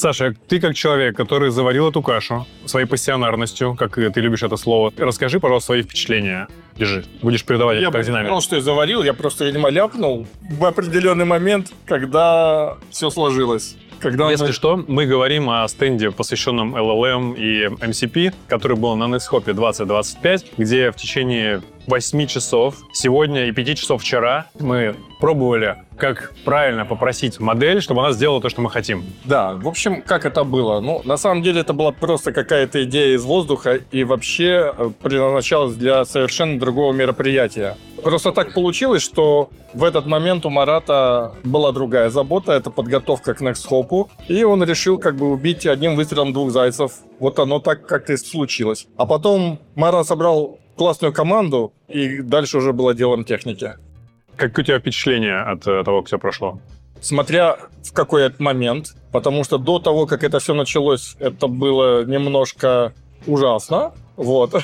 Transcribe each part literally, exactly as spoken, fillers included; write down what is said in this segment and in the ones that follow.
Саша, ты как человек, который заварил эту кашу своей пассионарностью, как ты любишь это слово, расскажи, пожалуйста, свои впечатления. Держи, будешь передавать я это как динамик. Я что я заварил, я просто, видимо, ляпнул в определенный момент, когда все сложилось. Когда Если мы... что, мы говорим о стенде, посвященном эл эл эм и эм си пи, который был на Nexthop двадцать двадцать пять, где в течение восьми часов сегодня и пяти часов вчера мы пробовали, как правильно попросить модель, чтобы она сделала то, что мы хотим. Да, в общем, как это было? Ну, на самом деле, это была просто какая-то идея из воздуха и вообще предназначалась для совершенно другого мероприятия. Просто так получилось, что в этот момент у Марата была другая забота, это подготовка к Nexthop, и он решил как бы убить одним выстрелом двух зайцев. Вот оно так как-то и случилось. А потом Марат собрал классную команду, и дальше уже было делом техники. Как у тебя впечатление от того, как все прошло? Смотря в какой момент, потому что до того, как это все началось, это было немножко ужасно. Вот.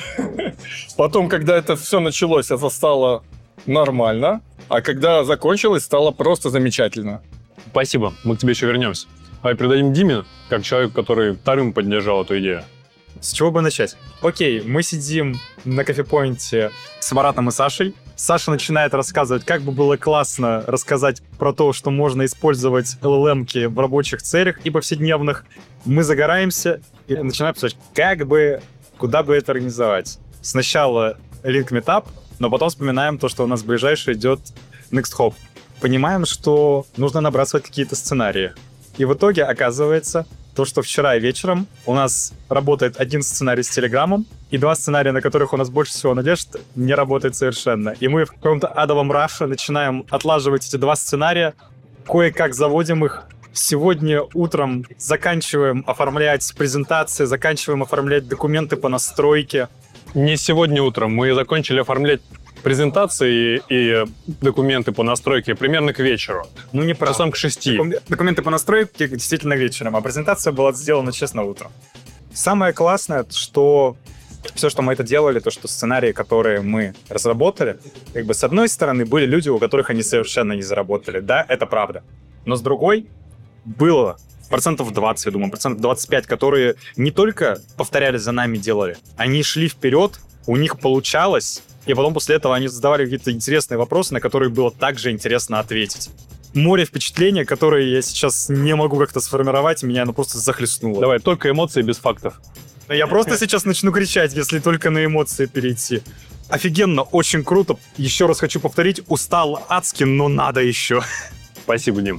Потом, когда это все началось, это стало нормально. А когда закончилось, стало просто замечательно. Спасибо, мы к тебе еще вернемся. Давай передадим Диме, как человеку, который вторым поддержал эту идею. С чего бы начать? Окей, мы сидим на кофепоинте с Маратом и Сашей. Саша начинает рассказывать, как бы было классно рассказать про то, что можно использовать эл эл эм-ки в рабочих целях и повседневных. Мы загораемся и начинаем писать, как бы, куда бы это организовать. Сначала Link Meetup, но потом вспоминаем то, что у нас ближайший идет Nexthop. Понимаем, что нужно набрасывать какие-то сценарии. И в итоге оказывается, то, что вчера вечером у нас работает один сценарий с Телеграмом, и два сценария, на которых у нас больше всего надежд, не работает совершенно. И мы в каком-то адовом раше начинаем отлаживать эти два сценария, кое-как заводим их. Сегодня утром заканчиваем оформлять презентации, заканчиваем оформлять документы по настройке. Не сегодня утром. Мы закончили оформлять презентации и документы по настройке примерно к вечеру. Ну, не правда. Часам к шести. Докум- документы по настройке действительно вечером, а презентация была сделана, честно, утром. Самое классное, что все, что мы это делали, то, что сценарии, которые мы разработали, как бы с одной стороны были люди, у которых они совершенно не заработали. Да, это правда. Но с другой было процентов двадцать, я думаю, процентов двадцать пять, которые не только повторяли за нами, делали, они шли вперед, у них получалось, и потом после этого они задавали какие-то интересные вопросы, на которые было также интересно ответить. Море впечатлений, которые я сейчас не могу как-то сформировать, меня оно просто захлестнуло. Давай, только эмоции без фактов. Я просто сейчас начну кричать, если только на эмоции перейти. Офигенно, очень круто. Еще раз хочу повторить, устал адски, но надо еще. Спасибо, Дим.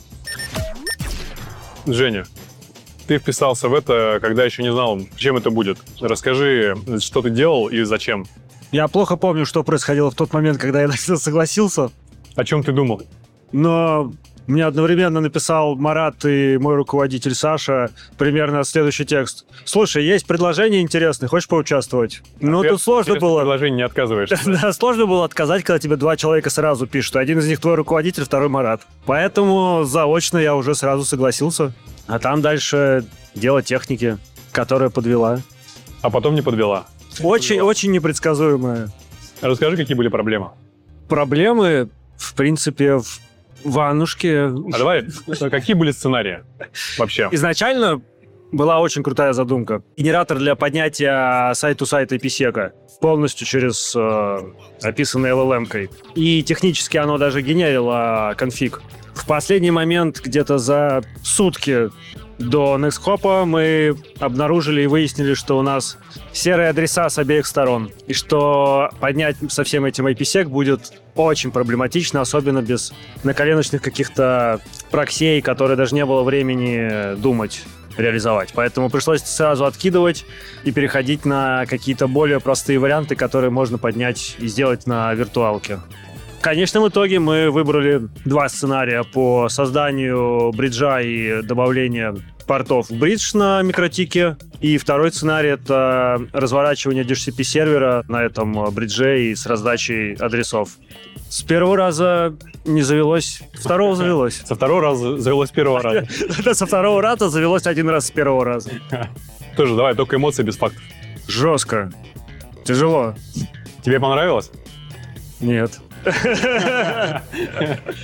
Женя, ты вписался в это, когда еще не знал, чем это будет. Расскажи, что ты делал и зачем. Я плохо помню, что происходило в тот момент, когда я согласился. О чем ты думал? Но мне одновременно написал Марат и мой руководитель Саша примерно следующий текст. Слушай, есть предложение интересное, хочешь поучаствовать? Ну, тут сложно было. Предложение не отказываешься. Да, сложно было отказать, когда тебе два человека сразу пишут. Один из них твой руководитель, второй Марат. Поэтому заочно я уже сразу согласился. А там дальше дело техники, которая подвела. А потом не подвела. Очень, очень непредсказуемая. Расскажи, какие были проблемы. Проблемы, в принципе, в ваннушке. А давай, какие были сценарии вообще? Изначально была очень крутая задумка. Генератор для поднятия сайт-ту-сайта писека полностью через э, описанный эл эл эм-кой. И технически оно даже генерило конфиг. В последний момент, где-то за сутки до Nexthop, мы обнаружили и выяснили, что у нас серые адреса с обеих сторон. И что поднять со всем этим ай пи-сек будет очень проблематично, особенно без наколеночных каких-то проксей, которые даже не было времени думать, реализовать. Поэтому пришлось сразу откидывать и переходить на какие-то более простые варианты, которые можно поднять и сделать на виртуалке. В конечном итоге мы выбрали два сценария по созданию бриджа и добавлению портов в бридж на микротике. И второй сценарий — это разворачивание ди эйч си пи-сервера на этом бридже и с раздачей адресов. С первого раза не завелось, второго завелось. Со второго раза завелось с первого раза. Да, со второго раза завелось один раз с первого раза. Тоже давай, только эмоции без фактов. Жестко. Тяжело. Тебе понравилось? Нет.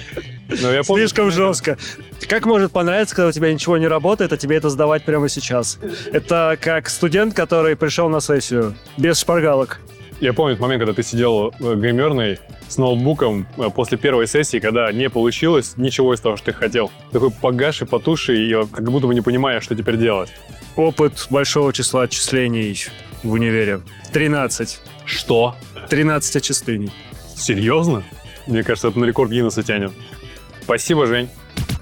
Но я помню, Слишком жестко. Как может понравиться, когда у тебя ничего не работает, а тебе это сдавать прямо сейчас? Это как студент, который пришел на сессию без шпаргалок. Я помню тот момент, когда ты сидел в гримерной с ноутбуком после первой сессии, когда не получилось ничего из того, что ты хотел. Такой погаший, потуший, и как будто бы не понимаешь, что теперь делать. Опыт большого числа отчислений в универе. тринадцать. Что? тринадцать отчислений. Серьезно? Мне кажется, это на рекорд Гиннесса тянет. Спасибо, Жень.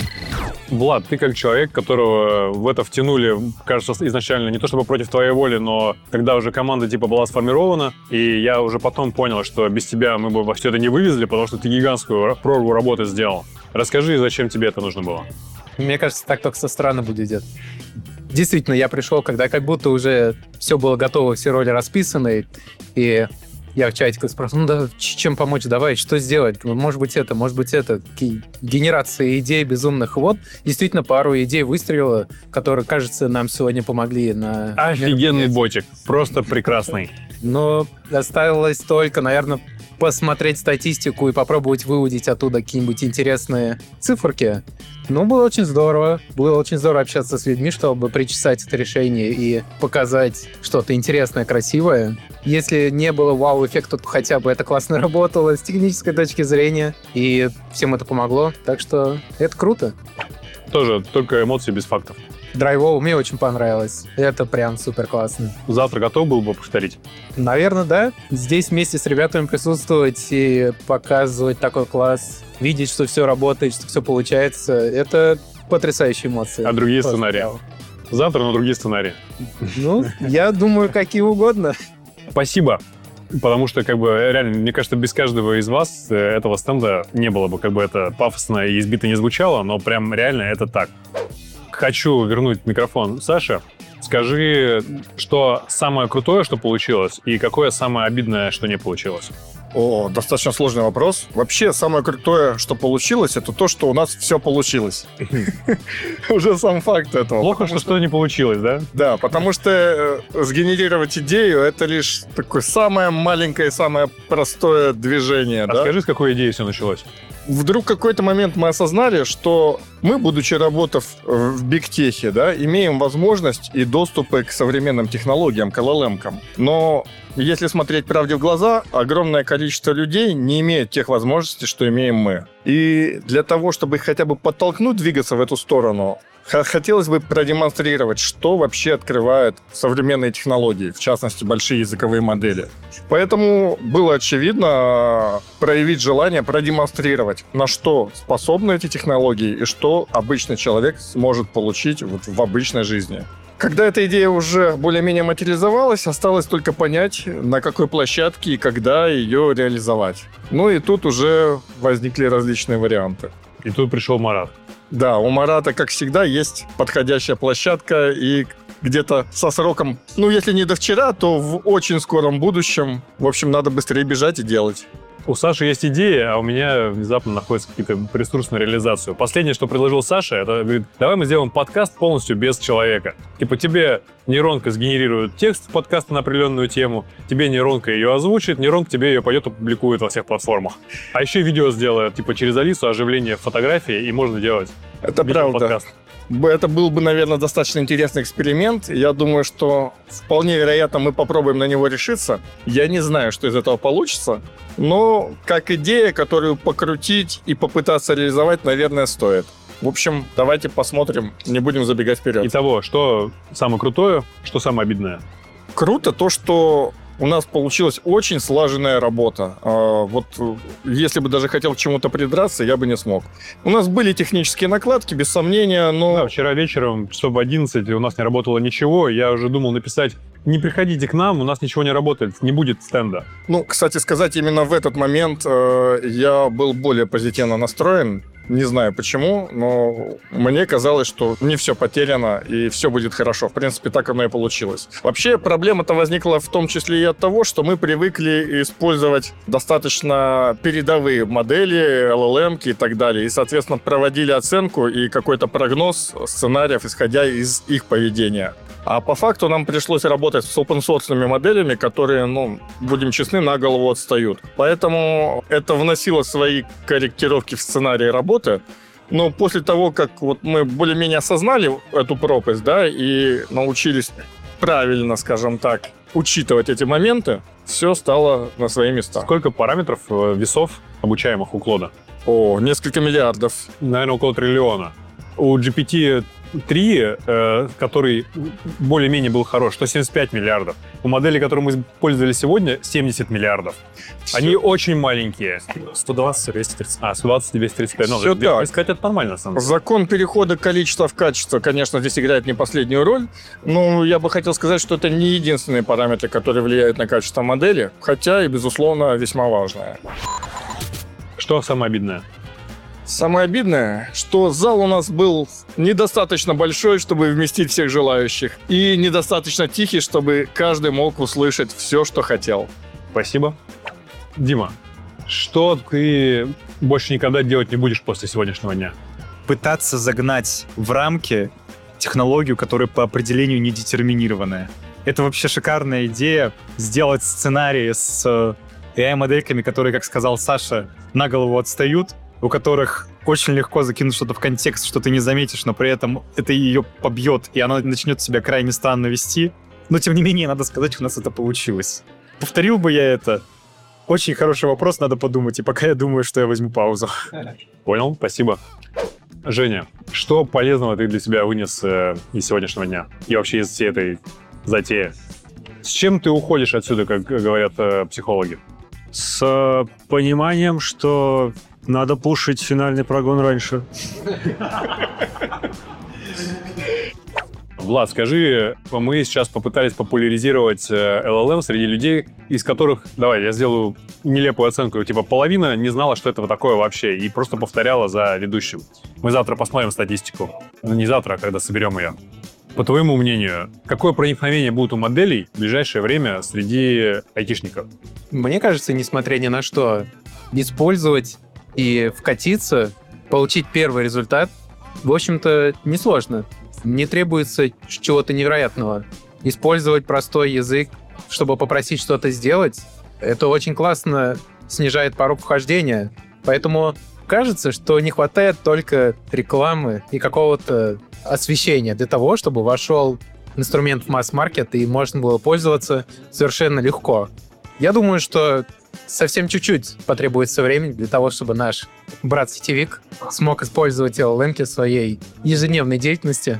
Влад, ты как человек, которого в это втянули, кажется, изначально не то чтобы против твоей воли, но когда уже команда типа была сформирована, и я уже потом понял, что без тебя мы бы во все это не вывезли, потому что ты гигантскую прорву работы сделал. Расскажи, зачем тебе это нужно было? Мне кажется, так только со стороны будет. Действительно, я пришел, когда как будто уже все было готово, все роли расписаны, и я в чатике спрашиваю, ну да, чем помочь, давай, что сделать? Может быть это, может быть это. Генерация идей безумных. Вот, действительно, пару идей выстрелило, которые, кажется, нам сегодня помогли на... Офигенный ботик, просто прекрасный. Но осталось только, наверное, посмотреть статистику и попробовать выудить оттуда какие-нибудь интересные циферки. Ну, было очень здорово. Было очень здорово общаться с людьми, чтобы причесать это решение и показать что-то интересное, красивое. Если не было вау-эффекта, то хотя бы это классно работало с технической точки зрения, и всем это помогло. Так что это круто. Тоже только эмоции без фактов. Драйвово мне очень понравилось. Это прям супер классно. Завтра готов был бы повторить? Наверное, да. Здесь вместе с ребятами присутствовать и показывать такой класс, видеть, что все работает, что все получается, это потрясающие эмоции. А другие Просто сценарии? прям. Завтра, но другие сценарии. Ну, я думаю, какие угодно. Спасибо. Потому что, как бы, реально, мне кажется, без каждого из вас этого стенда не было бы, как бы это пафосно и избито не звучало, но прям реально это так. Хочу вернуть микрофон Саше. Скажи, что самое крутое, что получилось, и какое самое обидное, что не получилось? О, достаточно сложный вопрос. Вообще, самое крутое, что получилось, это то, что у нас все получилось. Уже сам факт этого. Плохо, что что-то не получилось, да? Да, потому что э, сгенерировать идею — это лишь такое самое маленькое, самое простое движение. А да? скажи, с какой идеи все началось? Вдруг в какой-то момент мы осознали, что мы, будучи работав в бигтехе, да, имеем возможность и доступы к современным технологиям, к эл эл эм-кам. Но если смотреть правде в глаза, огромное количество людей не имеет тех возможностей, что имеем мы. И для того, чтобы их хотя бы подтолкнуть двигаться в эту сторону, хотелось бы продемонстрировать, что вообще открывают современные технологии, в частности, большие языковые модели. Поэтому было очевидно проявить желание продемонстрировать, на что способны эти технологии и что обычный человек сможет получить вот в обычной жизни. Когда эта идея уже более-менее материализовалась, осталось только понять, на какой площадке и когда ее реализовать. Ну и тут уже возникли различные варианты. И тут пришел Марат. Да, у Марата, как всегда, есть подходящая площадка, и где-то со сроком, ну, если не до вчера, то в очень скором будущем, в общем, надо быстрее бежать и делать. У Саши есть идеи, а у меня внезапно находятся какие-то ресурсы на реализацию. Последнее, что предложил Саша, это говорит, давай мы сделаем подкаст полностью без человека. Типа тебе нейронка сгенерирует текст подкаста на определенную тему, тебе нейронка ее озвучит, нейронка тебе ее пойдет опубликует во всех платформах. А еще видео сделает, типа через Алису, оживление фотографии, и можно делать Это правда. подкаст. Это был бы, наверное, достаточно интересный эксперимент. Я думаю, что вполне вероятно мы попробуем на него решиться. Я не знаю, что из этого получится, но как идея, которую покрутить и попытаться реализовать, наверное, стоит. В общем, давайте посмотрим, не будем забегать вперед. Итого, что самое крутое, что самое обидное? Круто то, что у нас получилась очень слаженная работа. А, вот если бы даже хотел к чему-то придраться, я бы не смог. У нас были технические накладки, без сомнения, но... Да, вчера вечером, часов в одиннадцать, у нас не работало ничего. Я уже думал написать, не приходите к нам, у нас ничего не работает, не будет стенда. Ну, кстати сказать, именно в этот момент э, я был более позитивно настроен. Не знаю почему, но мне казалось, что не все потеряно и все будет хорошо. В принципе, так оно и получилось. Вообще, проблема-то возникла в том числе и от того, что мы привыкли использовать достаточно передовые модели, эл эл эм-ки и так далее. И, соответственно, проводили оценку и какой-то прогноз сценариев, исходя из их поведения. А по факту нам пришлось работать с open-source моделями, которые, ну, будем честны, на голову отстают. Поэтому это вносило свои корректировки в сценарий работы. работы. Но после того, как вот мы более-менее осознали эту пропасть, да, и научились правильно, скажем так, учитывать эти моменты, все стало на свои места. Сколько параметров э, весов, обучаемых у Клода? О, несколько миллиардов. Наверное, около триллиона. У джи пи ти три, э, который более-менее был хорош, сто семьдесят пять миллиардов. У модели, которую мы использовали сегодня, семьдесят миллиардов. Они очень маленькие. сто двадцать двести тридцать. А, сто двадцать двести тридцать пять. Ну, Всё это, так. сказать, это нормально, на самом деле. Закон перехода количества в качество, конечно, здесь играет не последнюю роль, но я бы хотел сказать, что это не единственные параметры, которые влияют на качество модели, хотя и, безусловно, весьма важные. Что самое обидное? Самое обидное, что зал у нас был недостаточно большой, чтобы вместить всех желающих, и недостаточно тихий, чтобы каждый мог услышать все, что хотел. Спасибо. Дима, что ты больше никогда делать не будешь после сегодняшнего дня? Пытаться загнать в рамки технологию, которая по определению не детерминированная. Это вообще шикарная идея сделать сценарии с эй ай-модельками, которые, как сказал Саша, на голову отстают, у которых очень легко закинуть что-то в контекст, что ты не заметишь, но при этом это ее побьет, и она начнет себя крайне странно вести. Но, тем не менее, надо сказать, у нас это получилось. Повторил бы я это? Очень хороший вопрос, надо подумать, и пока я думаю, что я возьму паузу. Понял, спасибо. Женя, что полезного ты для себя вынес э, из сегодняшнего дня? И вообще из всей этой затеи? С чем ты уходишь отсюда, как говорят э, психологи? С э, пониманием, что надо пушить финальный прогон раньше. Влад, скажи, мы сейчас попытались популяризировать эл эл эм среди людей, из которых, давай, я сделаю нелепую оценку, типа половина не знала, что это такое вообще, и просто повторяла за ведущим. Мы завтра посмотрим статистику. Ну, не завтра, а когда соберем ее. По твоему мнению, какое проникновение будет у моделей в ближайшее время среди айтишников? Мне кажется, несмотря ни на что, использовать и вкатиться, получить первый результат, в общем-то, несложно. Не требуется чего-то невероятного. Использовать простой язык, чтобы попросить что-то сделать, это очень классно снижает порог вхождения. Поэтому кажется, что не хватает только рекламы и какого-то освещения для того, чтобы вошел инструмент в масс-маркет и можно было пользоваться совершенно легко. Я думаю, что совсем чуть-чуть потребуется времени для того, чтобы наш брат-сетевик смог использовать эл эл эм-ки в своей ежедневной деятельности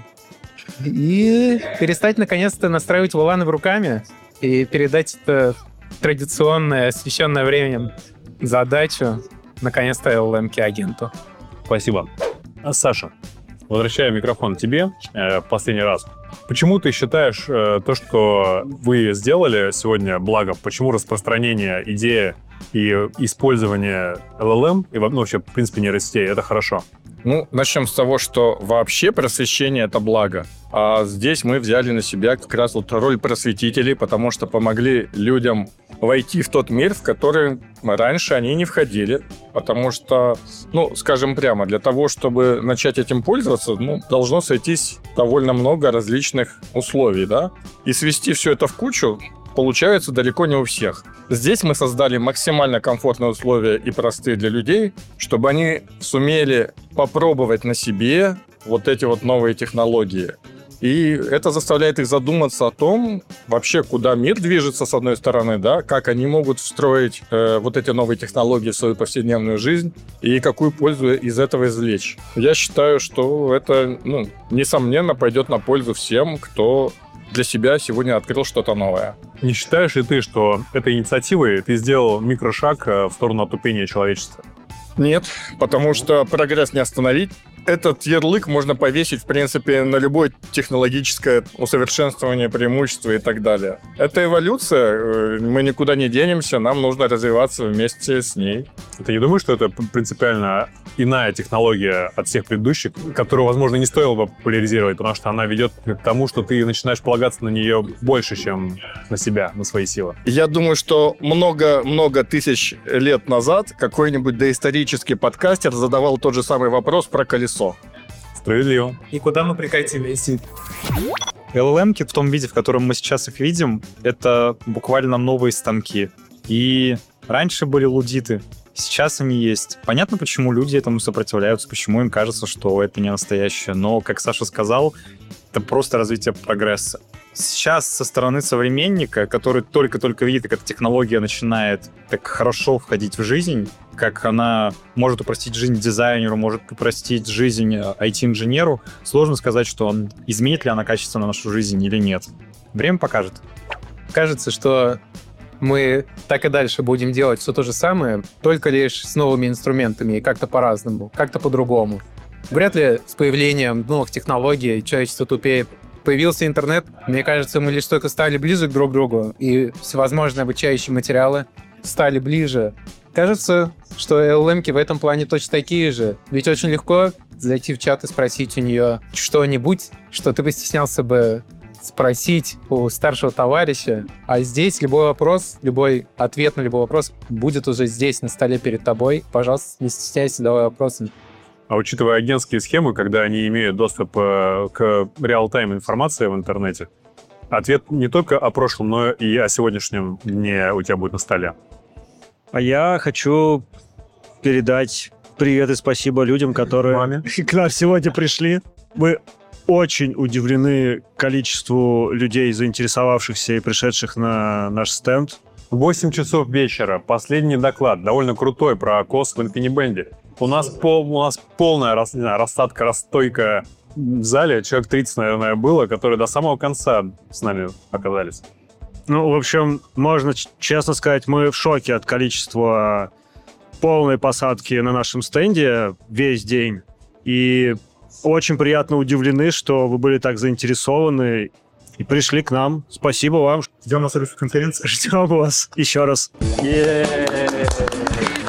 и перестать, наконец-то, настраивать вуланы руками и передать это традиционное, освещенное временем задачу, наконец-то, эл эл эм-ки агенту. Спасибо. А, Саша, возвращаю микрофон тебе э, последний раз. Почему ты считаешь э, то, что вы сделали сегодня, благо, почему распространение идеи и использование эл эл эм, и ну, вообще, в принципе, нейросетей, это хорошо? Ну, начнем с того, что вообще просвещение — это благо. А здесь мы взяли на себя как раз вот роль просветителей, потому что помогли людям войти в тот мир, в который раньше они не входили. Потому что, ну, скажем прямо, для того, чтобы начать этим пользоваться, ну, должно сойтись довольно много различных условий, да? И свести все это в кучу получается далеко не у всех. Здесь мы создали максимально комфортные условия и простые для людей, чтобы они сумели попробовать на себе вот эти вот новые технологии. И это заставляет их задуматься о том, вообще, куда мир движется, с одной стороны, да, как они могут встроить э, вот эти новые технологии в свою повседневную жизнь и какую пользу из этого извлечь. Я считаю, что это, ну, несомненно, пойдет на пользу всем, кто для себя сегодня открыл что-то новое. Не считаешь ли ты, что этой инициативой ты сделал микрошаг в сторону отупения человечества? Нет, потому что прогресс не остановить. Этот ярлык можно повесить, в принципе, на любое технологическое усовершенствование, преимущество и так далее. Это эволюция, мы никуда не денемся, нам нужно развиваться вместе с ней. Ты не думаешь, что это принципиально иная технология от всех предыдущих, которую, возможно, не стоило бы популяризировать, потому что она ведет к тому, что ты начинаешь полагаться на нее больше, чем на себя, на свои силы? Я думаю, что много-много тысяч лет назад какой-нибудь доисторический подкастер задавал тот же самый вопрос про колесо. Справедливо. И куда мы прекратились? эл эл эм-ки в том виде, в котором мы сейчас их видим, это буквально новые станки. И раньше были лудиты, Сейчас они есть. Понятно, почему люди этому сопротивляются, почему им кажется, что это не настоящее. Но, как Саша сказал, это просто развитие прогресса. Сейчас со стороны современника, который только-только видит, как эта технология начинает так хорошо входить в жизнь, как она может упростить жизнь дизайнеру, может упростить жизнь ай ти-инженеру, сложно сказать, что он изменит ли она качественно нашу жизнь или нет. Время покажет. Кажется, что мы так и дальше будем делать все то же самое, только лишь с новыми инструментами и как-то по-разному, как-то по-другому. Вряд ли с появлением новых технологий человечество тупеет. Появился интернет, мне кажется, мы лишь только стали ближе друг к другу, и всевозможные обучающие материалы стали ближе. Кажется, что эл эл эм-ки в этом плане точно такие же. Ведь очень легко зайти в чат и спросить у нее что-нибудь, что ты постеснялся бы спросить у старшего товарища, а здесь любой вопрос, любой ответ на любой вопрос будет уже здесь, на столе перед тобой. Пожалуйста, не стесняйся, давай вопросы. А учитывая агентские схемы, когда они имеют доступ э, к реал-тайм информации в интернете, ответ не только о прошлом, но и о сегодняшнем дне у тебя будет на столе. А я хочу передать привет и спасибо людям, которые Маме. к нам сегодня пришли. Мы очень удивлены количеству людей, заинтересовавшихся и пришедших на наш стенд. восемь часов вечера. Последний доклад, довольно крутой, про кос в InfiniBand. У нас, пол, у нас полная рас, не знаю, рассадка, расстойка в зале. Человек тридцать, наверное, было, которые до самого конца с нами оказались. Ну, в общем, можно ч- честно сказать, мы в шоке от количества полной посадки на нашем стенде весь день. И очень приятно удивлены, что вы были так заинтересованы и пришли к нам. Спасибо вам. Ждем на следующей конференции. Ждем вас еще раз. Yeah.